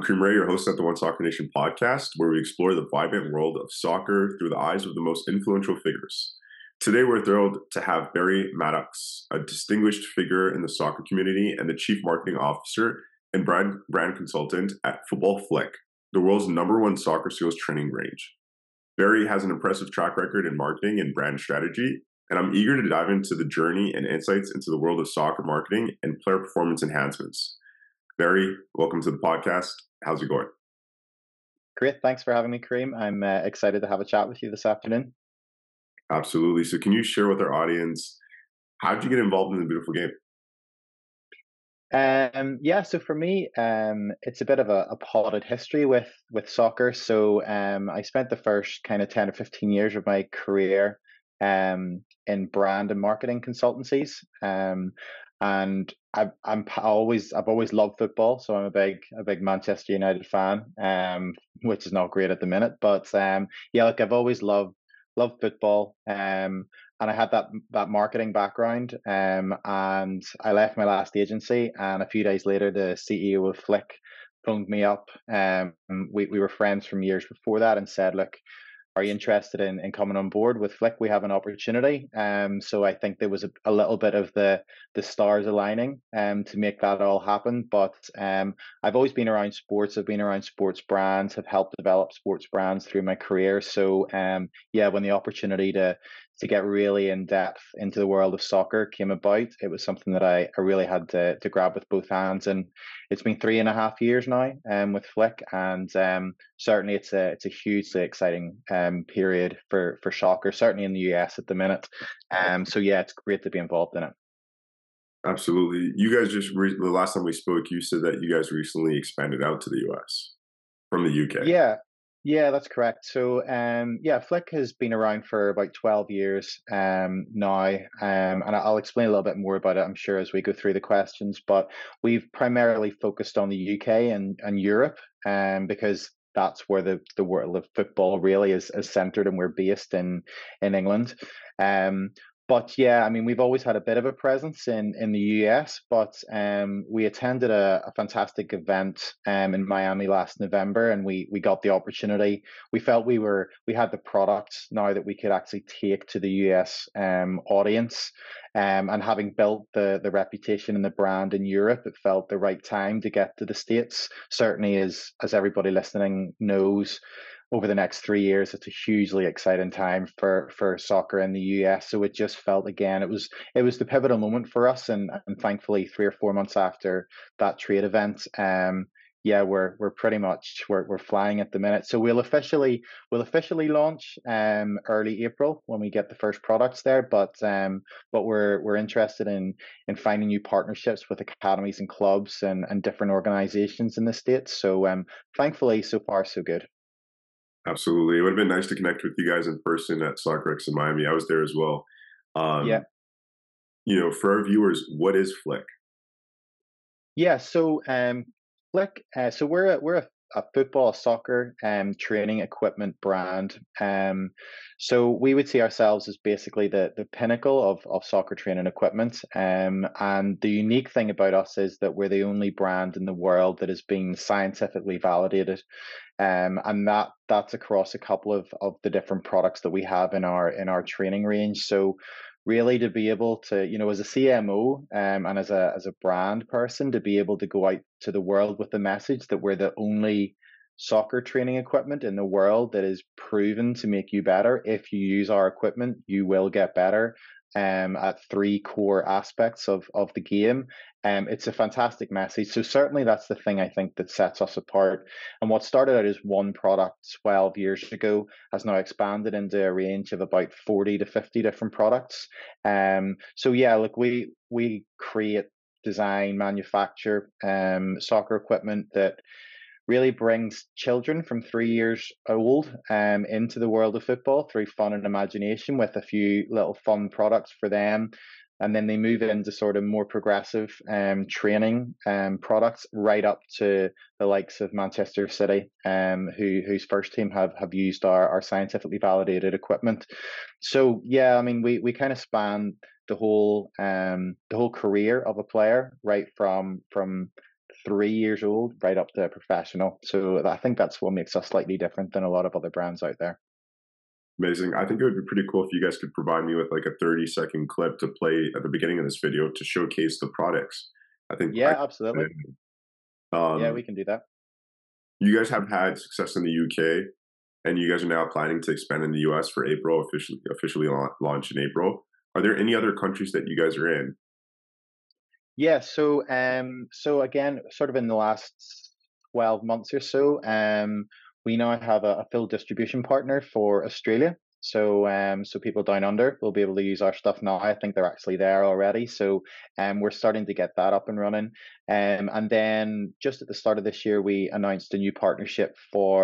Kareem Ray, your host at the One Soccer Nation podcast, where we explore the vibrant world of soccer through the eyes of the most influential figures. Today, we're thrilled to have Barry Maddox, a distinguished figure in the soccer community and the Chief Marketing Officer and brand consultant at Football Flick, the world's #1 soccer skills training range. Barry has an impressive track record in marketing and brand strategy, and I'm eager to dive into the journey and insights into the world of soccer marketing and player performance enhancements. Barry, welcome to the podcast. How's it going? Great. Thanks for having me, Kareem. I'm excited to have a chat with you this afternoon. Absolutely. So can you share with our audience, how did you get involved in the beautiful game? So for me, it's a bit of a potted history with soccer. So I spent the first kind of 10 or 15 years of my career in brand and marketing consultancies. And I've always loved football, so I'm a big Manchester United fan, which is not great at the minute. But I've always loved football, and I had that marketing background, and I left my last agency, and a few days later, the CEO of Flick phoned me up. We were friends from years before that, and said, "Look, are you interested in coming on board with Flick? We have an opportunity." So I think there was a little bit of the stars aligning to make that all happen. But I've always been around sports. I've been around sports brands, have helped develop sports brands through my career. So when the opportunity to get really in depth into the world of soccer came about, it was something that I really had to grab with both hands. And it's been 3.5 years now with Flick, and certainly it's a hugely exciting period for soccer, certainly in the US at the minute. It's great to be involved in it. Absolutely. You guys the last time we spoke, you said that you guys recently expanded out to the US from the UK. Yeah, that's correct. So, Flick has been around for about 12 years now, and I'll explain a little bit more about it, I'm sure, as we go through the questions. But we've primarily focused on the UK and Europe, because that's where the world of football really is centered, and we're based in England. We've always had a bit of a presence in the US, but we attended a fantastic event in Miami last November, and we got the opportunity. We felt we had the product now that we could actually take to the US audience. And having built the reputation and the brand in Europe, it felt the right time to get to the States. Certainly, as everybody listening knows, over the next 3 years, it's a hugely exciting time for soccer in the US. So it just felt, again, it was the pivotal moment for us, and thankfully 3 or 4 months after that trade event, we're pretty much we're flying at the minute. So we'll officially launch early April when we get the first products there. But we're interested in finding new partnerships with academies and clubs and different organizations in the States. So thankfully, so far so good. Absolutely. It would have been nice to connect with you guys in person at SoccerX in Miami. I was there as well. Yeah. For our viewers, what is Flick? Yeah, so Flick, so we're a football, soccer training equipment brand. So we would see ourselves as basically the pinnacle of soccer training equipment. And the unique thing about us is that we're the only brand in the world that is being scientifically validated. And that's across a couple of the different products that we have in our training range. So really, to be able to, as a CMO, and as a brand person, to be able to go out to the world with the message that we're the only soccer training equipment in the world that is proven to make you better. If you use our equipment, you will get better at 3 core aspects of the game. It's a fantastic message. So certainly that's the thing I think that sets us apart. And what started out as one product 12 years ago has now expanded into a range of about 40 to 50 different products. We create, design, manufacture soccer equipment that really brings children from 3 years old into the world of football through fun and imagination, with a few little fun products for them. And then they move into sort of more progressive training products, right up to the likes of Manchester City, whose first team have used our scientifically validated equipment. So we kind of span the whole career of a player, right from 3 years old right up to professional. So I think that's what makes us slightly different than a lot of other brands out there. Amazing. I think it would be pretty cool if you guys could provide me with like a 30-second clip to play at the beginning of this video to showcase the products. I think Yeah, absolutely. Yeah, we um, can do that. you guys have had success in the UK, and you guys are now planning to expand in the US for April, officially launch in April. Are there any other countries that you guys are in? Yeah, so again, sort of in the last 12 months or so, we now have a full distribution partner for Australia. So people down under will be able to use our stuff now. I think they're actually there already. So we're starting to get that up and running. And then just at the start of this year, we announced a new partnership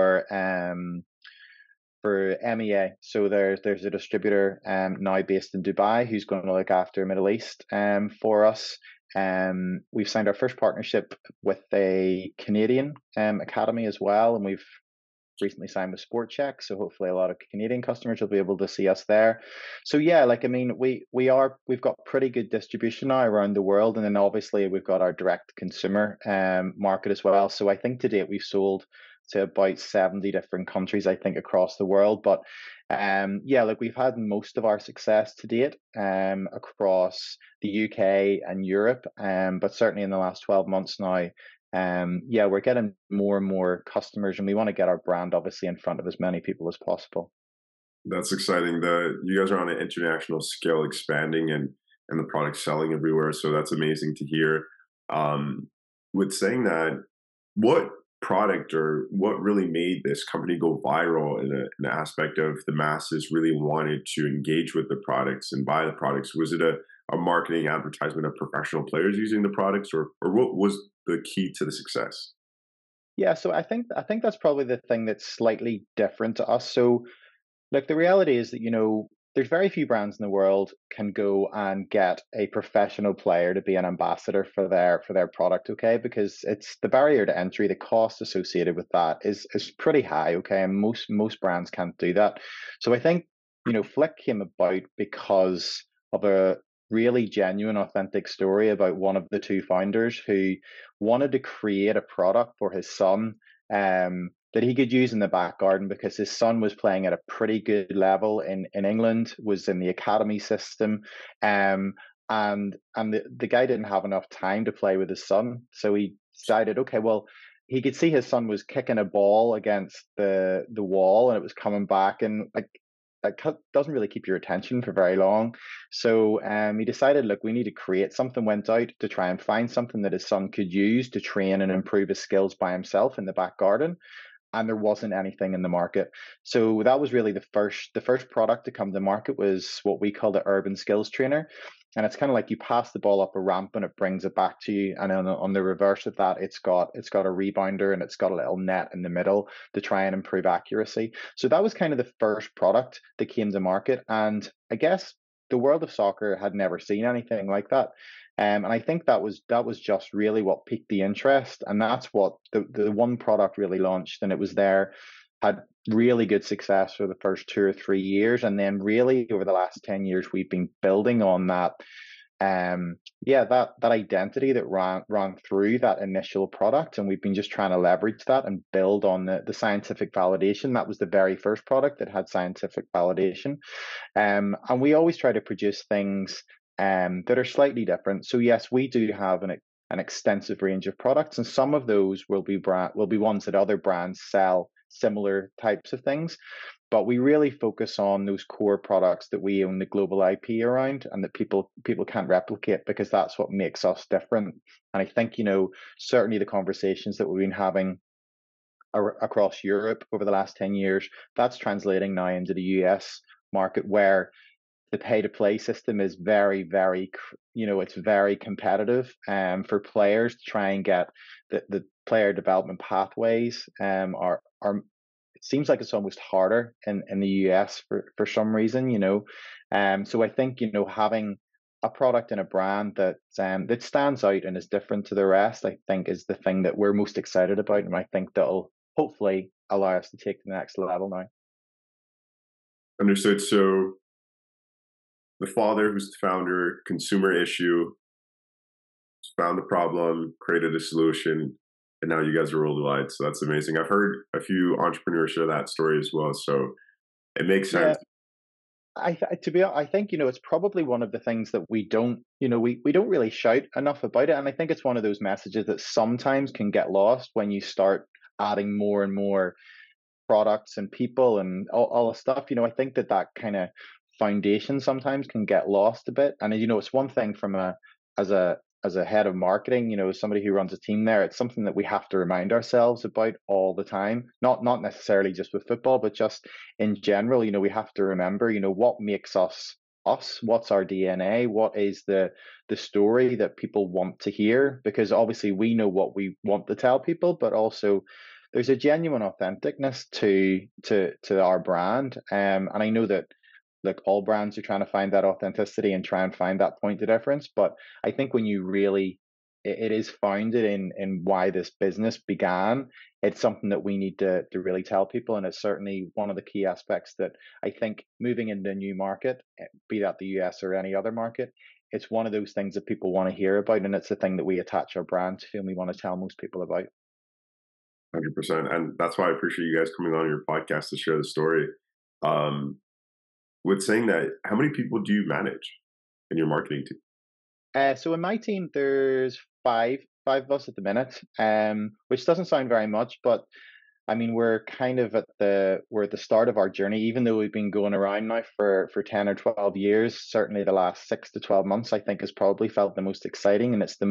for MEA. So there's a distributor now based in Dubai who's going to look after Middle East for us. We've signed our first partnership with a Canadian academy as well, and we've recently signed with Sport Check, so hopefully a lot of Canadian customers will be able to see us there. So yeah, like I mean, we've got pretty good distribution now around the world, and then obviously we've got our direct consumer market as well. So I think to date we've sold to about 70 different countries, I think, across the world. But yeah, like we've had most of our success to date across the UK and Europe, but certainly in the last 12 months now, yeah, we're getting more and more customers, and we want to get our brand obviously in front of as many people as possible. That's exciting. You guys are on an international scale, expanding and the product selling everywhere. So that's amazing to hear. Um, with saying that, what product or what really made this company go viral in an aspect of the masses really wanted to engage with the products and buy the products? Was it a marketing advertisement of professional players using the products, or what was the key to the success? Yeah, so I think that's probably the thing that's slightly different to us. So like the reality is that, there's very few brands in the world can go and get a professional player to be an ambassador for their product, okay? Because it's the barrier to entry, the cost associated with that is pretty high, okay? And most brands can't do that. So I think, Flick came about because of a really genuine, authentic story about one of the two founders who wanted to create a product for his son. That he could use in the back garden because his son was playing at a pretty good level in England, was in the academy system, and the guy didn't have enough time to play with his son, so he decided, okay, well, he could see his son was kicking a ball against the wall and it was coming back, and like doesn't really keep your attention for very long. So he decided, look, we need to create something. Went out to try and find something that his son could use to train and improve his skills by himself in the back garden, and there wasn't anything in the market. So that was really the first product to come to market was what we call the Urban Skills Trainer. And it's kind of like you pass the ball up a ramp and it brings it back to you. And on the reverse of that, it's got a rebounder and it's got a little net in the middle to try and improve accuracy. So that was kind of the first product that came to market. And I guess the world of soccer had never seen anything like that. And I think that was just really what piqued the interest, and that's what the one product really launched, and it was there, had really good success for the first 2 or 3 years, and then really over the last 10 years, we've been building on that. Yeah, that identity that ran through that initial product, and we've been just trying to leverage that and build on the scientific validation. That was the very first product that had scientific validation. And we always try to produce things that are slightly different. So yes, we do have an extensive range of products, and some of those will be ones that other brands sell similar types of things. But we really focus on those core products that we own the global IP around, and that people can't replicate, because that's what makes us different. And I think, certainly the conversations that we've been having across Europe over the last 10 years, that's translating now into the US market, where the pay to play system is very, very, it's very competitive for players to try and get the player development pathways are it seems like it's almost harder in the US for some reason, so I think, having a product and a brand that stands out and is different to the rest, I think is the thing that we're most excited about, and I think that'll hopefully allow us to take to the next level now. Understood. So the father, who's the founder, consumer issue, found the problem, created a solution, and now you guys are worldwide. So that's amazing. I've heard a few entrepreneurs share that story as well. So it makes sense. Yeah, I think it's probably one of the things that we don't really shout enough about it, and I think it's one of those messages that sometimes can get lost when you start adding more and more products and people and all the stuff. I think that kind of foundation sometimes can get lost a bit. And it's one thing from a as a as a head of marketing, as somebody who runs a team there, it's something that we have to remind ourselves about all the time. Not necessarily just with football, but just in general. We have to remember, what makes us us, what's our DNA, what is the story that people want to hear, because obviously we know what we want to tell people, but also there's a genuine authenticness to our brand, and I know that like all brands are trying to find that authenticity and try and find that point of difference. But I think when you really it is founded in why this business began, it's something that we need to really tell people, and it's certainly one of the key aspects that I think moving into a new market, be that the US or any other market, it's one of those things that people want to hear about, and it's the thing that we attach our brand to and we want to tell most people about. 100%. And that's why I appreciate you guys coming on your podcast to share the story. Um, with saying that, how many people do you manage in your marketing team? So in my team, there's five of us at the minute, which doesn't sound very much, but I mean, we're kind of we're at the start of our journey, even though we've been going around now for 10 or 12 years. Certainly the last 6 to 12 months, I think, has probably felt the most exciting, and it's the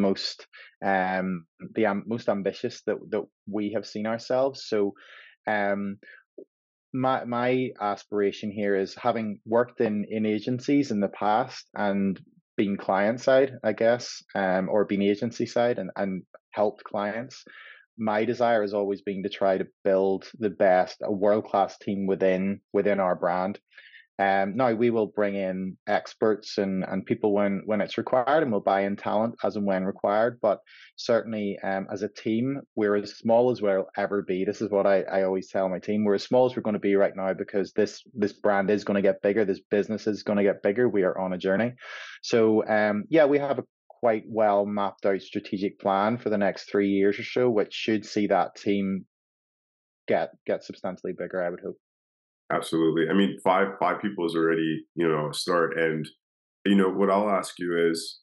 most ambitious that we have seen ourselves. So, um, my aspiration here is, having worked in agencies in the past and been client side, I guess, or been agency side and helped clients. My desire has always been to try to build a world class team within our brand. Now we will bring in experts and people when it's required, and we'll buy in talent as and when required. But certainly, as a team, we're as small as we'll ever be. This is what I always tell my team: we're as small as we're going to be right now, because this brand is going to get bigger. This business is going to get bigger. We are on a journey. So yeah, we have a quite well mapped out strategic plan for the next 3 years or so, which should see that team get substantially bigger, I would hope. Absolutely. I mean, five people is already, a start. And what I'll ask you is,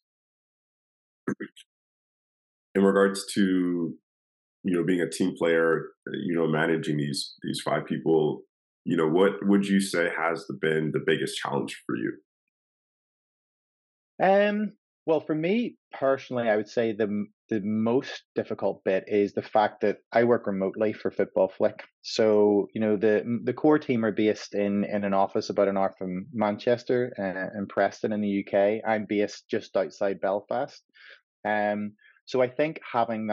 in regards to being a team player, managing these five people, what would you say has been the biggest challenge for you? Um, well, for me personally, I would say the most difficult bit is the fact that I work remotely for Football Flick. So, the core team are based in an office about an hour from Manchester, in Preston in the UK. I'm based just outside Belfast. Um, so I think having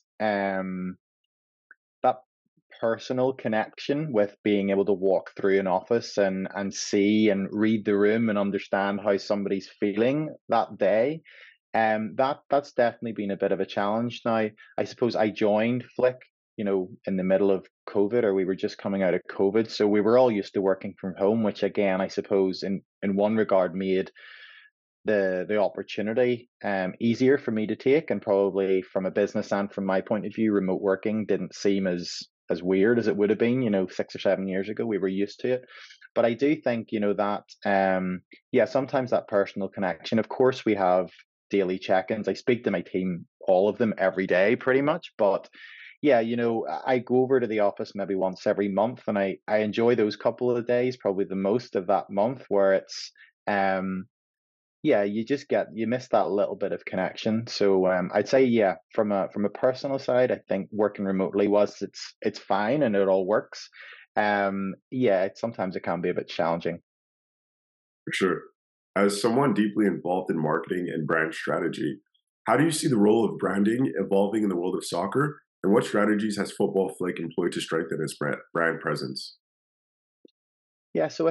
that personal connection with being able to walk through an office and see and read the room and understand how somebody's feeling that day, that's definitely been a bit of a challenge. Now, I suppose I joined Flick, in the middle of COVID, or we were just coming out of COVID, so we were all used to working from home, which again, I suppose in one regard made the opportunity easier for me to take, and probably from a business and from my point of view, remote working didn't seem as weird as it would have been, 6 or 7 years ago. We were used to it. But I do think, that yeah, sometimes that personal connection. Of course, we have daily check-ins. I speak to my team, all of them, every day pretty much. But yeah, I go over to the office maybe once every month, and I enjoy those couple of days, probably the most of that month, where it's um yeah, you miss that little bit of connection. So I'd say, yeah, from a personal side, I think working remotely it's fine and it all works. Yeah, sometimes it can be a bit challenging. For sure. As someone deeply involved in marketing and brand strategy, how do you see the role of branding evolving in the world of soccer? And what strategies has Football Flick employed to strengthen its brand presence? Yeah, so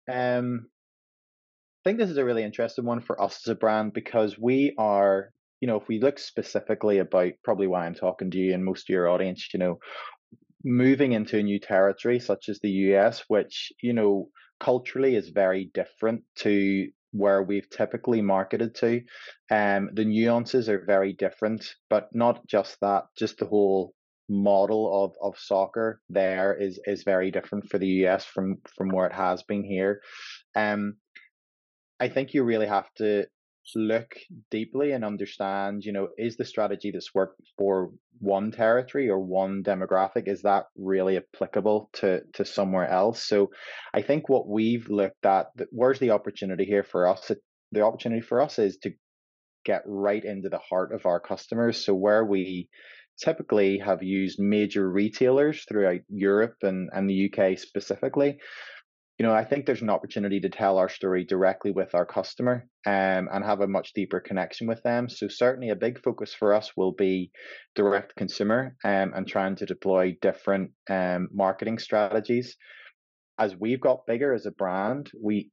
I think this is a really interesting one for us as a brand, because we are, if we look specifically about probably why I'm talking to you and most of your audience, moving into a new territory such as the US, which, culturally is very different to where we've typically marketed to. The nuances are very different, but not just that, just the whole model of soccer there is very different for the US from where it has been here. Um, I think you really have to look deeply and understand, is the strategy that's worked for one territory or one demographic, is that really applicable to somewhere else? So I think what we've looked at, where's the opportunity here for us? The opportunity for us is to get right into the heart of our customers. So where we typically have used major retailers throughout Europe and the UK specifically, I think there's an opportunity to tell our story directly with our customer, and have a much deeper connection with them. So certainly a big focus for us will be direct consumer, and trying to deploy different marketing strategies. As we've got bigger as a brand,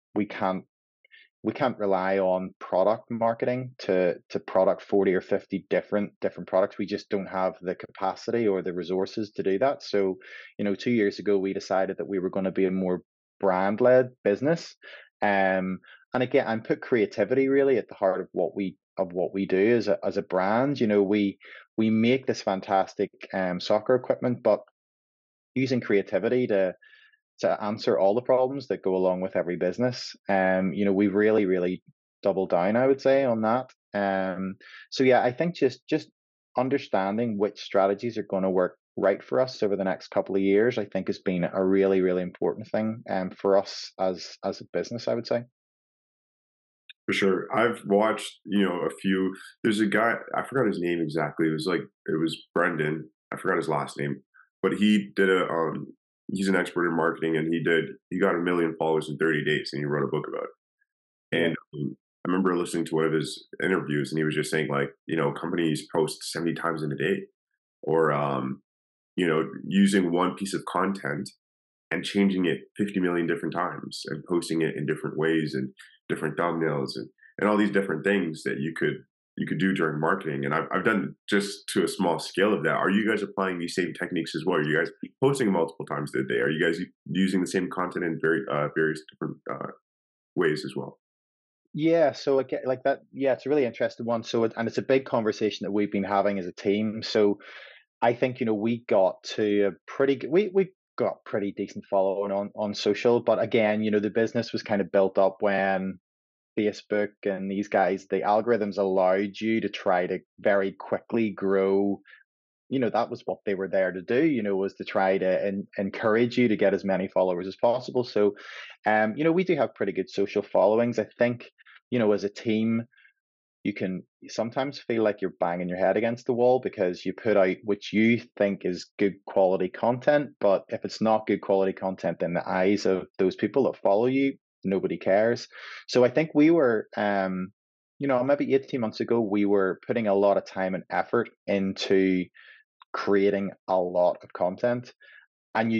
we can't rely on product marketing to product 40 or 50 different products. We just don't have the capacity or the resources to do that. So 2 years ago we decided that we were going to be a more brand led business, and again, and put creativity really at the heart of what we do as a brand. We make this fantastic soccer equipment, but using creativity to answer all the problems that go along with every business. We've really, really doubled down, I would say, on that. So yeah, I think just understanding which strategies are going to work right for us over the next couple of years, I think has been a really, really important thing for us as a business, I would say. For sure. I've watched, a few. There's a guy, I forgot his name exactly. It was Brendan. I forgot his last name, but he's an expert in marketing, and he got 1 million followers in 30 days, and he wrote a book about it. Yeah. And I remember listening to one of his interviews, and he was just saying, like, companies post 70 times in a day, or, using one piece of content and changing it 50 million different times and posting it in different ways and different thumbnails and all these different things that you could do during marketing. And I've done just to a small scale of that. Are you guys applying these same techniques as well? Are you guys posting multiple times a day? Are you guys using the same content in various different ways as well? Yeah, so again, like that, yeah, it's a really interesting one. And it's a big conversation that we've been having as a team. So I think we got to a pretty good, we got pretty decent following on social, but again, the business was kind of built up when Facebook and these guys, the algorithms allowed you to try to very quickly grow. That was what they were there to do, was to try to encourage you to get as many followers as possible. So, we do have pretty good social followings. I think, as a team, you can sometimes feel like you're banging your head against the wall because you put out what you think is good quality content. But if it's not good quality content in the eyes of those people that follow you, nobody cares. So I think we were, maybe 18 months ago, we were putting a lot of time and effort into creating a lot of content. And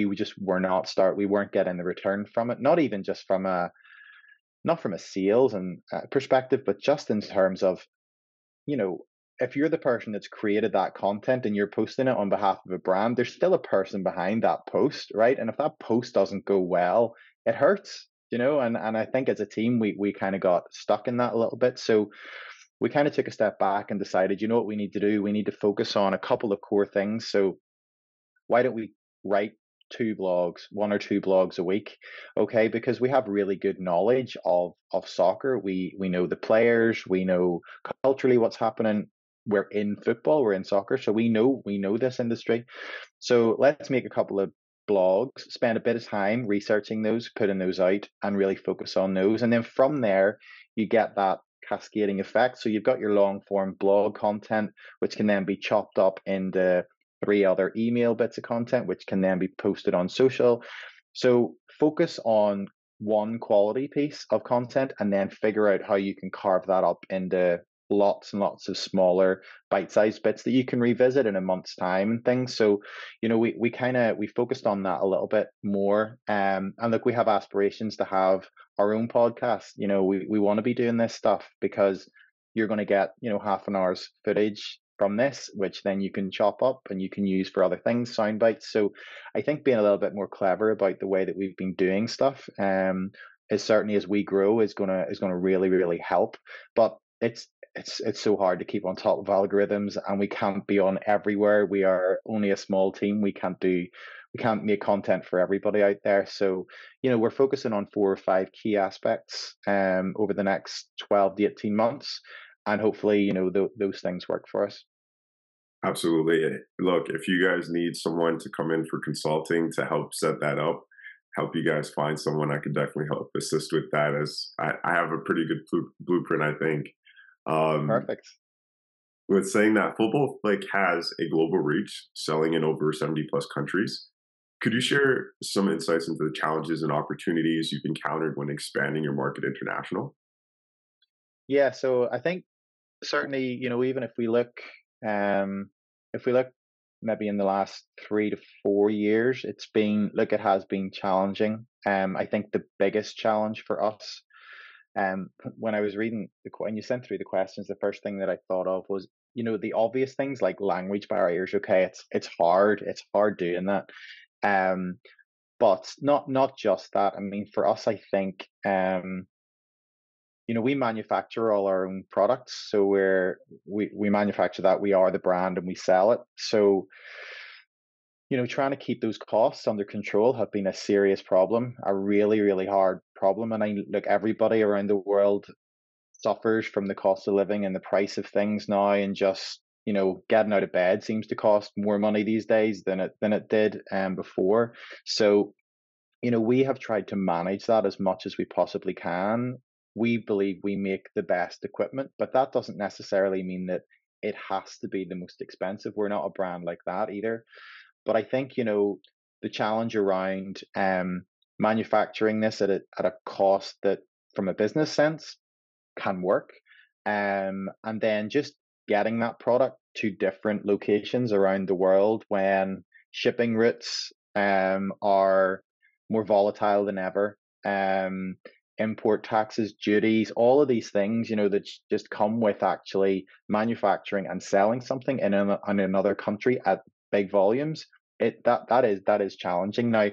we weren't getting the return from it, not even just not from a sales and perspective, but just in terms of, you know, if you're the person that's created that content and you're posting it on behalf of a brand, there's still a person behind that post, right? And if that post doesn't go well, it hurts, and I think as a team, we kind of got stuck in that a little bit. So we kind of took a step back and decided, what we need to do? We need to focus on a couple of core things. So why don't we write one or two blogs a week? Okay, because we have really good knowledge of soccer. We know the players, we know culturally what's happening. We're in football, we're in soccer, so we know this industry. So let's make a couple of blogs, spend a bit of time researching those, putting those out, and really focus on those. And then from there, you get that cascading effect. So you've got your long form blog content, which can then be chopped up into three other email bits of content, which can then be posted on social. So focus on one quality piece of content and then figure out how you can carve that up into lots and lots of smaller bite-sized bits that you can revisit in a month's time and things. So, we focused on that a little bit more. And look, we have aspirations to have our own podcast. We want to be doing this stuff because you're going to get, half an hour's footage from this, which then you can chop up and you can use for other things, sound bites. So I think being a little bit more clever about the way that we've been doing stuff, is certainly as we grow is gonna really really help. But it's so hard to keep on top of algorithms, and we can't be on everywhere. We are only a small team. We can't make content for everybody out there. So we're focusing on 4 or 5 key aspects over the next 12 to 18 months, and hopefully those things work for us. Absolutely. Look, if you guys need someone to come in for consulting to help set that up, help you guys find someone, I could definitely help assist with that. As I have a pretty good blueprint, I think. Um, Perfect. with saying that, football like has a global reach, selling in over 70 plus countries. Could you share some insights into the challenges and opportunities you've encountered when expanding your market international? Yeah, so I think certainly, even um, if we look maybe in the last 3 to 4 years, it has been challenging. I think the biggest challenge for us, when I was reading when you sent through the questions, the first thing that I thought of was, the obvious things like language barriers. Okay, it's hard doing that. Um, but not just that. I mean, for us, I think we manufacture all our own products, so we manufacture that. We are the brand and we sell it. So trying to keep those costs under control have been a serious problem, a really really hard problem. And I look, everybody around the world suffers from the cost of living and the price of things now, and just getting out of bed seems to cost more money these days than it did before. So we have tried to manage that as much as we possibly can. We believe we make the best equipment, but that doesn't necessarily mean that it has to be the most expensive. We're not a brand like that either. But I think, the challenge around manufacturing this at a cost that, from a business sense, can work, and then just getting that product to different locations around the world when shipping routes are more volatile than ever. Import taxes, duties, all of these things, that just come with actually manufacturing and selling something in another country at big volumes. That is challenging. Now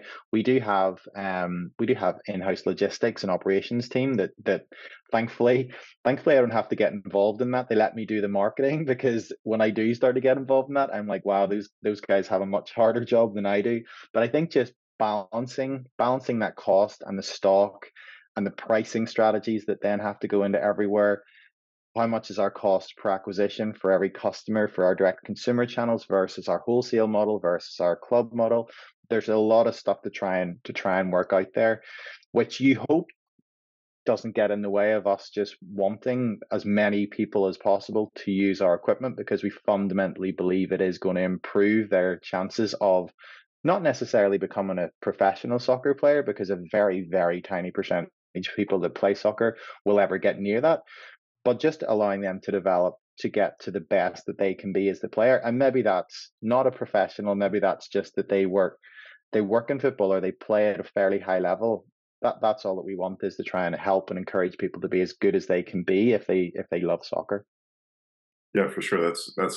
we do have in-house logistics and operations team that thankfully I don't have to get involved in that. They let me do the marketing, because when I do start to get involved in that, I'm like, wow, those guys have a much harder job than I do. But I think just balancing that cost and the stock and the pricing strategies that then have to go into everywhere. How much is our cost per acquisition for every customer for our direct consumer channels versus our wholesale model versus our club model? There's a lot of stuff to try and work out there, which you hope doesn't get in the way of us just wanting as many people as possible to use our equipment, because we fundamentally believe it is going to improve their chances of not necessarily becoming a professional soccer player, because a very, very tiny percentage of people that play soccer will ever get near that, but just allowing them to develop to get to the best that they can be as the player. And maybe that's not a professional, maybe that's just that they work in football, or they play at a fairly high level. That's all that we want, is to try and help and encourage people to be as good as they can be if they love soccer. Yeah, for sure.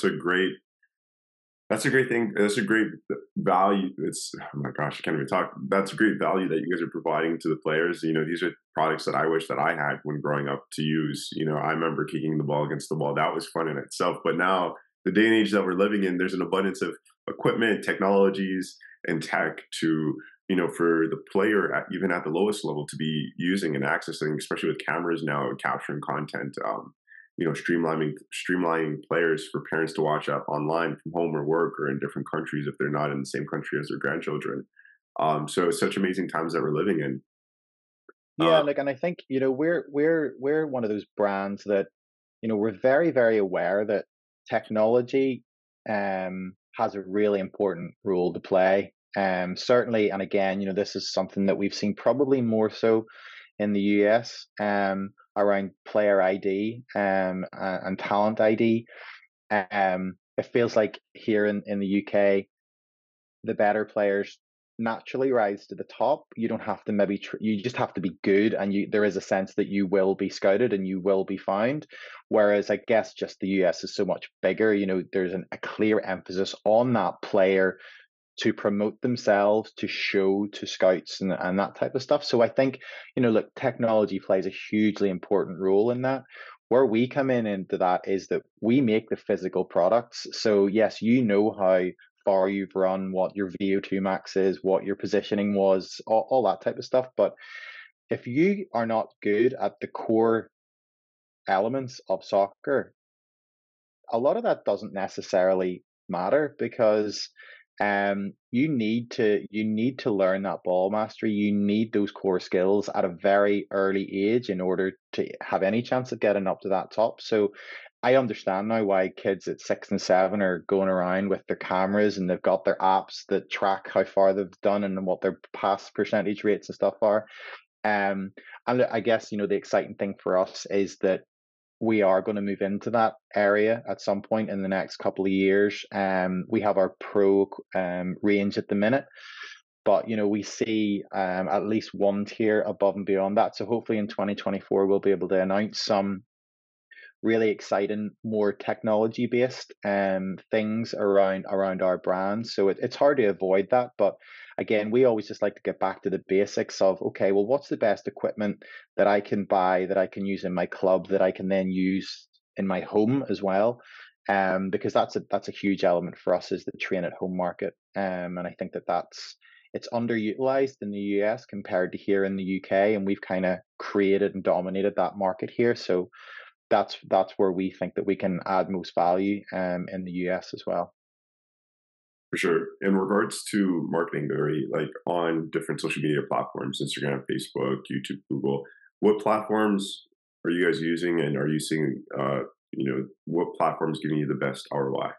That's a great thing. That's a great value. It's oh my gosh, I can't even talk. That's a great value that you guys are providing to the players. These are products that I wish that I had when growing up to use. I remember kicking the ball against the wall. That was fun in itself. But now, the day and age that we're living in, there's an abundance of equipment, technologies, and tech to for the player even at the lowest level to be using and accessing, especially with cameras now and capturing content. Streamlining players for parents to watch up online from home or work or in different countries if they're not in the same country as their grandchildren. So it's such amazing times that we're living in. Yeah, Uh, like, and I think we're one of those brands that we're very very aware that technology has a really important role to play. Certainly, and again, this is something that we've seen probably more so in the US, around player ID and talent ID. It feels like here in the UK, the better players naturally rise to the top. You don't have to you just have to be good, and there is a sense that you will be scouted and you will be found. Whereas I guess just the US is so much bigger. There's a clear emphasis on that player to promote themselves, to show to scouts and that type of stuff. So I think, look, technology plays a hugely important role in that. Where we come in into that is that we make the physical products. So yes, how far you've run, what your VO2 max is, what your positioning was, all that type of stuff. But if you are not good at the core elements of soccer, a lot of that doesn't necessarily matter because you need to learn that ball mastery. You need those core skills at a very early age in order to have any chance of getting up to that top. So I understand now why kids at 6 and 7 are going around with their cameras and they've got their apps that track how far they've done and what their pass percentage rates and stuff are. And I guess, the exciting thing for us is that we are going to move into that area at some point in the next couple of years. We have our pro range at the minute, but we see at least one tier above and beyond that. So hopefully in 2024 we'll be able to announce some really exciting, more technology based things around our brand. So it's hard to avoid that, but again, we always just like to get back to the basics of, okay, well, what's the best equipment that I can buy, that I can use in my club, that I can then use in my home as well. Because that's a huge element for us, is the train at home market. And I think it's underutilized in the US compared to here in the UK, and we've kind of created and dominated that market here. So that's where we think that we can add most value in the US as well. For sure. In regards to marketing, Barry, like on different social media platforms, Instagram, Facebook, YouTube, Google, what platforms are you guys using, and are you seeing, what platforms giving you the best ROI?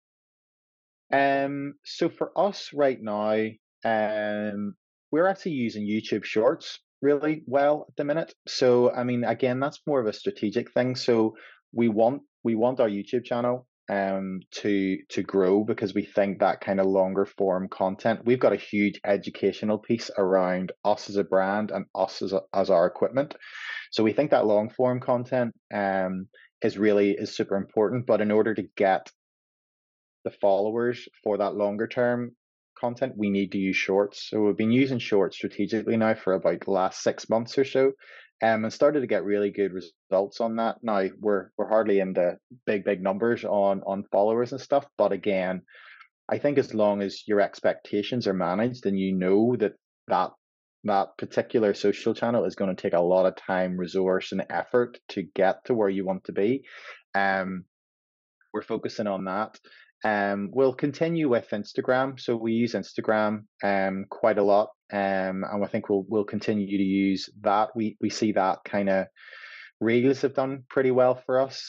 So for us right now, we're actually using YouTube Shorts really well at the minute. So I mean, again, that's more of a strategic thing. So we want our YouTube channel to grow because we think that kind of longer form content. We've got a huge educational piece around us as a brand and us as our equipment. So we think that long form content is super important. But in order to get the followers for that longer term content, we need to use shorts. So we've been using shorts strategically now for about the last 6 months or so, and started to get really good results on that. Now we're hardly in the big numbers on followers and stuff, but again, I think as long as your expectations are managed and that that particular social channel is going to take a lot of time, resource, and effort to get to where you want to be, um, we're focusing on that. We'll continue with Instagram. So we use Instagram quite a lot, and I think we'll continue to use that. We see that kind of Reels have done pretty well for us.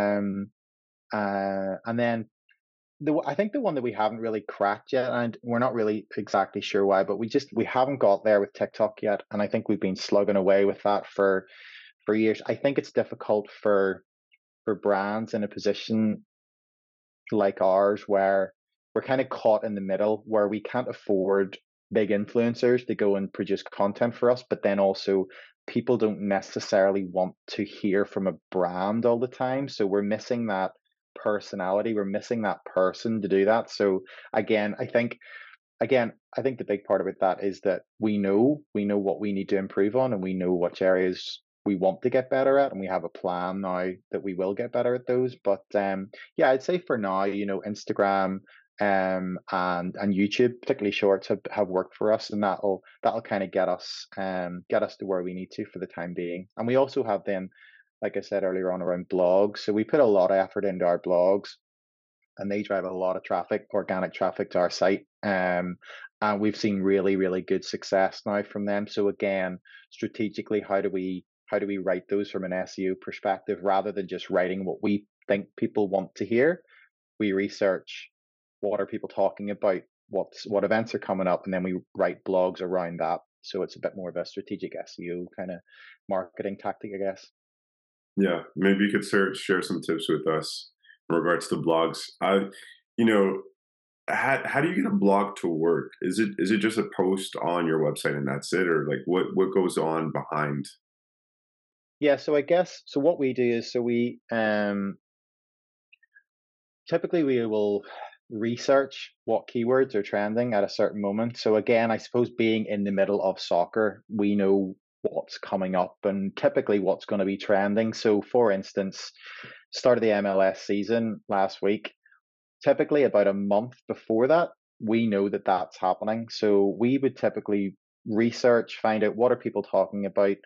And then I think the one that we haven't really cracked yet, and we're not really exactly sure why, but we haven't got there with TikTok yet, and I think we've been slugging away with that for years. I think it's difficult for brands in a position like ours where we're kind of caught in the middle, where we can't afford big influencers to go and produce content for us, but then also people don't necessarily want to hear from a brand all the time. So we're missing that personality, we're missing that person to do that. So again, I think the big part about that is that we know what we need to improve on, and we know which areas we want to get better at, and we have a plan now that we will get better at those. But yeah, I'd say for now, Instagram and YouTube, particularly shorts, have worked for us, and that'll kind of get us to where we need to for the time being. And we also have then, like I said earlier on, around blogs. So we put a lot of effort into our blogs, and they drive a lot of traffic, organic traffic to our site. And we've seen really, really good success now from them. So again, strategically, how do we write those from an SEO perspective rather than just writing what we think people want to hear? We research what are people talking about, what events are coming up, and then we write blogs around that. So it's a bit more of a strategic SEO kind of marketing tactic, I guess. Yeah, maybe you could share some tips with us in regards to blogs. You know, how do you get a blog to work? Is it just a post on your website and that's it, or like what goes on behind? Yeah, so I guess so. What we do is, so we typically we will. research what keywords are trending at a certain moment. So again, I suppose being in the middle of soccer, we know what's coming up and typically what's going to be trending. So for instance, start of the MLS season last week, typically about a month before that, we know that that's happening. So we would typically research, find out what are people talking about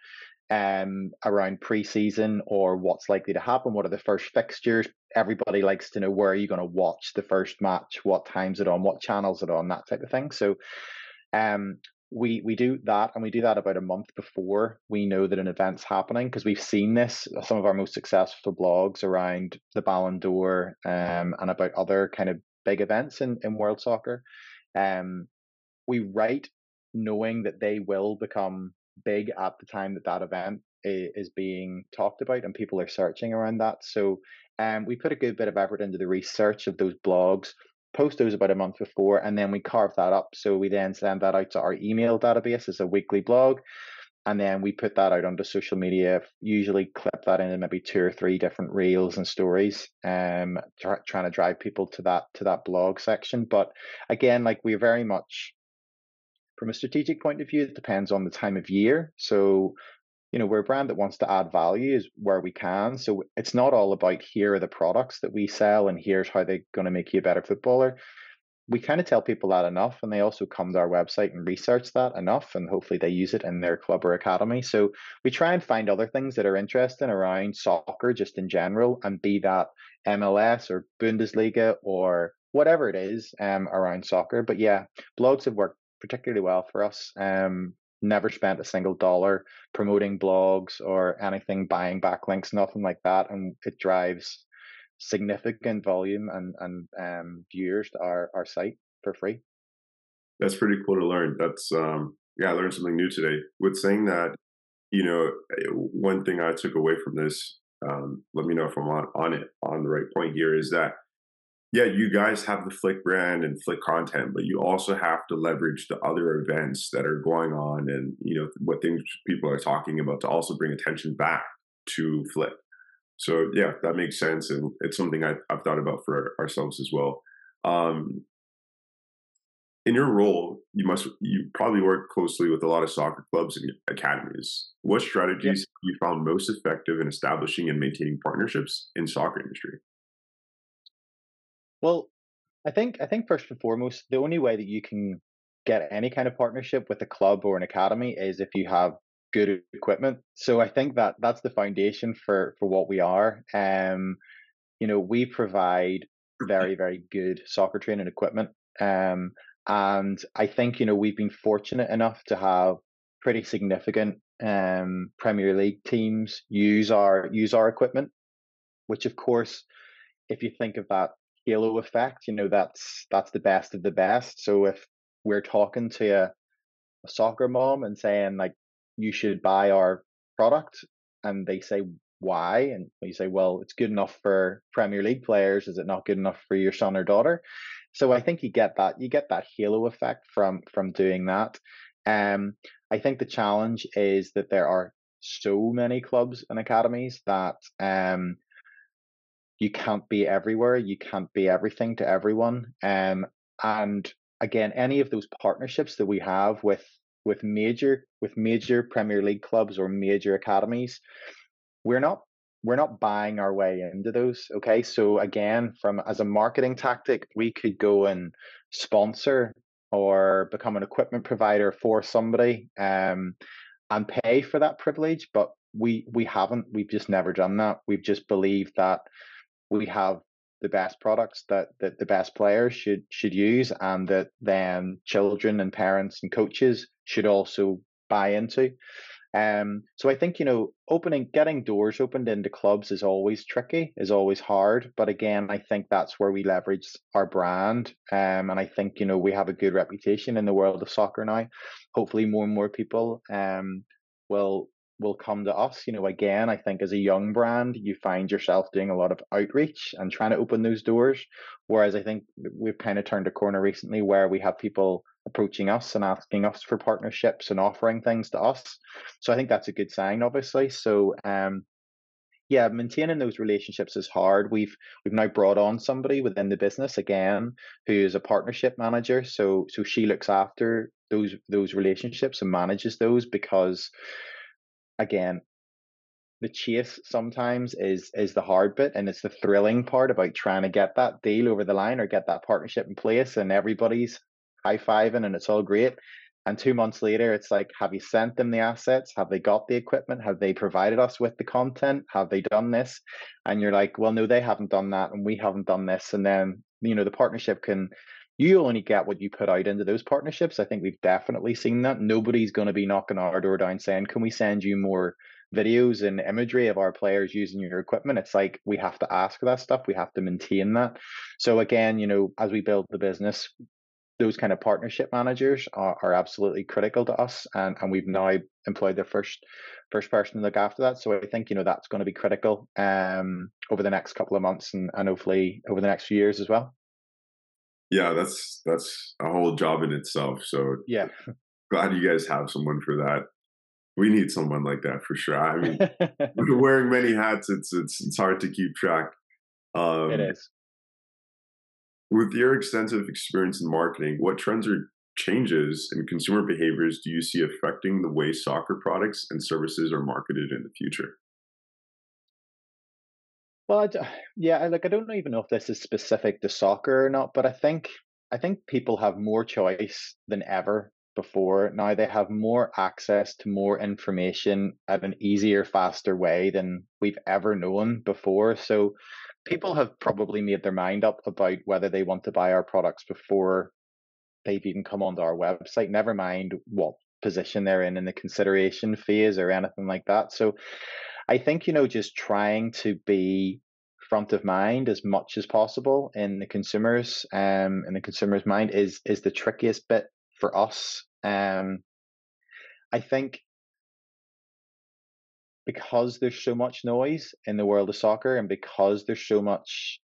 around preseason or what's likely to happen. What are the first fixtures? Everybody likes to know where are you going to watch the first match, what time's it on, what channel's it on, that type of thing. So um, we do that, and we do that about a month before we know that an event's happening because we've seen this. Some of our most successful blogs around the Ballon d'Or and about other kind of big events in world soccer. Um, we write knowing that they will become big at the time that that event is being talked about and people are searching around that. So we put a good bit of effort into the research of those blogs, post those about a month before, and then we carve that up. So we then send that out to our email database as a weekly blog. And then we put that out onto social media, usually clip that into maybe 2 or 3 different reels and stories, trying to drive people to that blog section. But again, like we're very much from a strategic point of view, it depends on the time of year. So, we're a brand that wants to add value is where we can. So it's not all about here are the products that we sell and here's how they're going to make you a better footballer. We kind of tell people that enough, and they also come to our website and research that enough, and hopefully they use it in their club or academy. So we try and find other things that are interesting around soccer just in general, and be that MLS or Bundesliga or whatever it is around soccer. But yeah, blogs have worked particularly well for us. Never spent a single dollar promoting blogs or anything, buying backlinks, nothing like that, and it drives significant volume and viewers to our site for free. That's pretty cool to learn. That's yeah, I learned something new today. With saying that, one thing I took away from this, let me know if I'm on the right point here, is that yeah, you guys have the Flick brand and Flick content, but you also have to leverage the other events that are going on and what things people are talking about to also bring attention back to Flick. So yeah, that makes sense, and it's something I've thought about for ourselves as well. Um, in your role, you probably work closely with a lot of soccer clubs and academies. What Yeah. strategies have you found most effective in establishing and maintaining partnerships in soccer industry? Well, I think first and foremost, the only way that you can get any kind of partnership with a club or an academy is if you have good equipment. So I think that that's the foundation for what we are. We provide very, very good soccer training equipment. Um, and I think, we've been fortunate enough to have pretty significant Premier League teams use our equipment, which of course, if you think of that halo effect, that's the best of the best. So if we're talking to a soccer mom and saying like you should buy our product, and they say why, and you say, well, it's good enough for Premier League players, is it not good enough for your son or daughter? So I think you get that halo effect from doing that. um I think the challenge is that there are so many clubs and academies that you can't be everywhere, you can't be everything to everyone. And again, any of those partnerships that we have with major Premier League clubs or major academies, we're not we're not buying our way into those. Okay, so again, from as a marketing tactic, we could go and sponsor or become an equipment provider for somebody, and pay for that privilege, but we haven't. We've just never done that. We've just believed that we have the best products that the best players should use, and that then children and parents and coaches should also buy into. So I think, getting doors opened into clubs is always tricky, is always hard. But again, I think that's where we leverage our brand. And I think, we have a good reputation in the world of soccer now. Hopefully more and more people will will come to us. Again, I think as a young brand, you find yourself doing a lot of outreach and trying to open those doors. Whereas I think we've kind of turned a corner recently where we have people approaching us and asking us for partnerships and offering things to us. So I think that's a good sign, obviously. So yeah, maintaining those relationships is hard. We've now brought on somebody within the business again who is a partnership manager. So she looks after those relationships and manages those because again, the chase sometimes is the hard bit, and it's the thrilling part about trying to get that deal over the line or get that partnership in place and everybody's high-fiving and it's all great. And 2 months later it's like, have you sent them the assets? Have they got the equipment? Have they provided us with the content? Have they done this? And you're like, well, no, they haven't done that and we haven't done this. And then the partnership can, you only get what you put out into those partnerships. I think we've definitely seen that. Nobody's going to be knocking our door down saying, can we send you more videos and imagery of our players using your equipment? It's like we have to ask for that stuff. We have to maintain that. So again, as we build the business, those kind of partnership managers are absolutely critical to us, and we've now employed the first person to look after that. So I think that's going to be critical over the next couple of months and hopefully over the next few years as well. Yeah, that's a whole job in itself. So Yeah. glad you guys have someone for that. We need someone like that for sure. I mean, wearing many hats, it's hard to keep track. It Um, is. with your extensive experience in marketing, what trends or changes in consumer behaviors do you see affecting the way soccer products and services are marketed in the future? Well, yeah, I don't even know if this is specific to soccer or not, but I think people have more choice than ever before. Now they have more access to more information at an easier, faster way than we've ever known before. So people have probably made their mind up about whether they want to buy our products before they've even come onto our website, never mind what position they're in the consideration phase or anything like that. So I think, just trying to be front of mind as much as possible in the consumer's mind is the trickiest bit for us. I think because there's so much noise in the world of soccer and because there's so much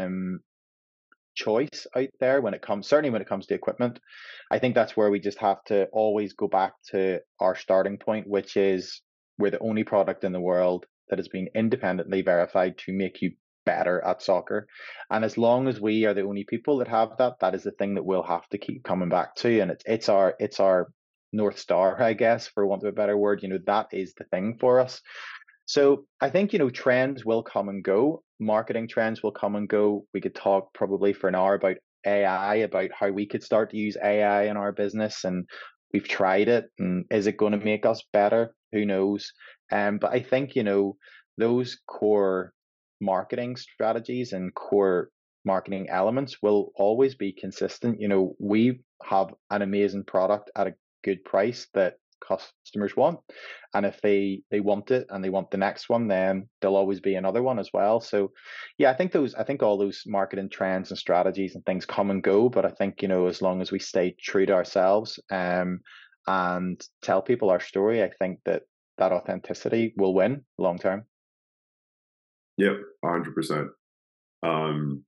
choice out there certainly when it comes to equipment, I think that's where we just have to always go back to our starting point, which is we're the only product in the world that has been independently verified to make you better at soccer. And as long as we are the only people that have that, that is the thing that we'll have to keep coming back to. And it's our North Star, I guess, for want of a better word. That is the thing for us. So I think, trends will come and go. Marketing trends will come and go. We could talk probably for an hour about AI, about how we could start to use AI in our business. And we've tried it. And is it going to make us better? Who knows? But I think, those core marketing strategies and core marketing elements will always be consistent. We have an amazing product at a good price that customers want, and if they want it and they want the next one, then there'll always be another one as well. So yeah, I think all those marketing trends and strategies and things come and go, but I think as long as we stay true to ourselves and tell people our story, I think that authenticity will win long term. Yep, 100%. Um,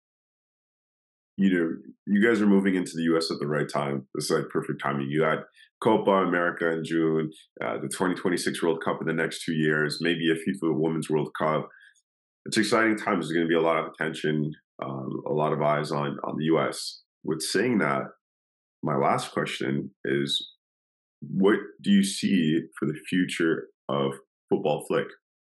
you guys are moving into the US at the right time. This is like perfect timing. You got Copa America in June, the 2026 World Cup in the next 2 years, maybe a FIFA Women's World Cup. It's exciting times. There's going to be a lot of attention, a lot of eyes on the US. With saying that, my last question is, what do you see for the future of football flick?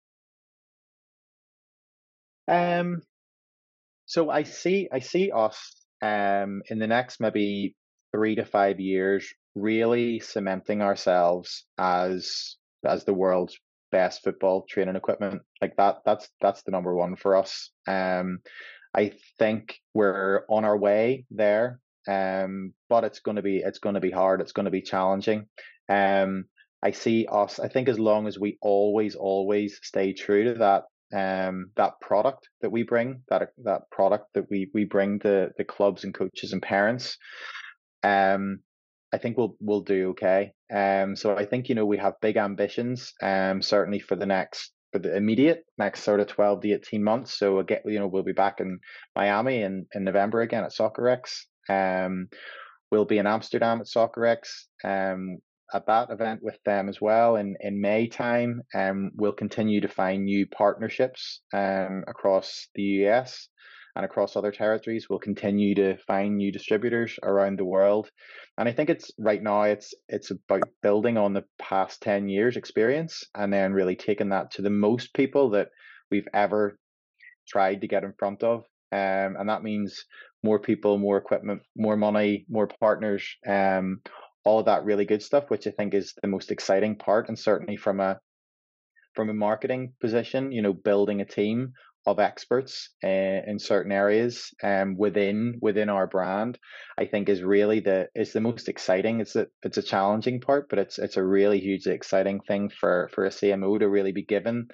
um so I see us in the next maybe 3 to 5 years really cementing ourselves as the world's best football training equipment. Like that's the number one for us. I think we're on our way there. But it's gonna be hard, it's gonna be challenging. Um I think as long as we always stay true to that product that we bring, that product that we bring to the clubs and coaches and parents, um, I think we'll do okay. So I think we have big ambitions. Certainly for the immediate next sort of 12 to 18 months. So again, we'll be back in Miami in November again at SoccerX. We'll be in Amsterdam at SoccerX. at that event with them as well in May time. We'll continue to find new partnerships across the US and across other territories. We'll continue to find new distributors around the world. And I think it's right now it's about building on the past 10 years experience and then really taking that to the most people that we've ever tried to get in front of. And that means more people, more equipment, more money, more partners, all of that really good stuff, which I think is the most exciting part. And certainly from a marketing position, building a team of experts in certain areas within our brand, I think is really the most exciting. It's a challenging part, but it's a really hugely exciting thing for a CMO to really be given,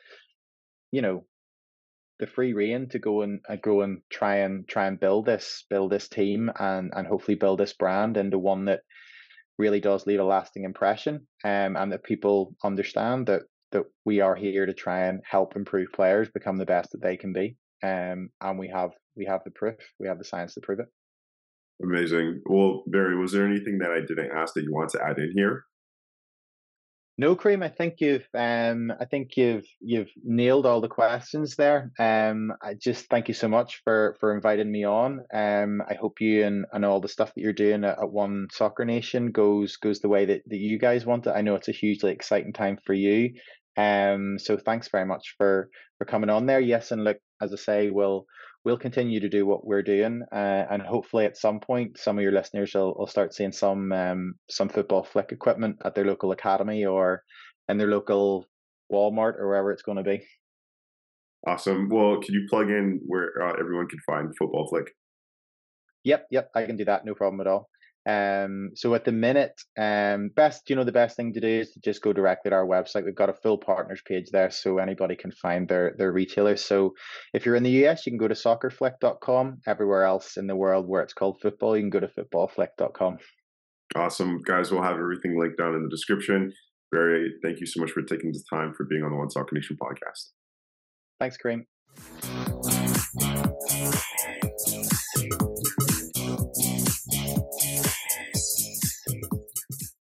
the free rein to go and try and build this team and hopefully build this brand into one that really does leave a lasting impression, and that people understand that we are here to try and help improve players become the best that they can be, and we have the proof, we have the science to prove it. Amazing. Well, Barry, was there anything that I didn't ask that you want to add in here? No, Kareem, I think you've nailed all the questions there. I just thank you so much for inviting me on. I hope you and all the stuff that you're doing at One Soccer Nation goes the way that you guys want it. I know it's a hugely exciting time for you. So thanks very much for coming on there. Yes, and look, as I say, we'll continue to do what we're doing, and hopefully at some point some of your listeners will start seeing some football flick equipment at their local academy or in their local Walmart or wherever it's going to be. Awesome. Well, can you plug in where everyone can find Football Flick? Yep, I can do that, no problem at all. So at the minute, the best thing to do is to just go directly to our website. We've got a full partners page there, so anybody can find their retailers. So if you're in the US, you can go to soccerflick.com. Everywhere else in the world where it's called football, you can go to footballflick.com. Awesome. Guys, we'll have everything linked down in the description. Barry, thank you so much for taking the time for being on the One Soccer Nation podcast. Thanks, Kareem.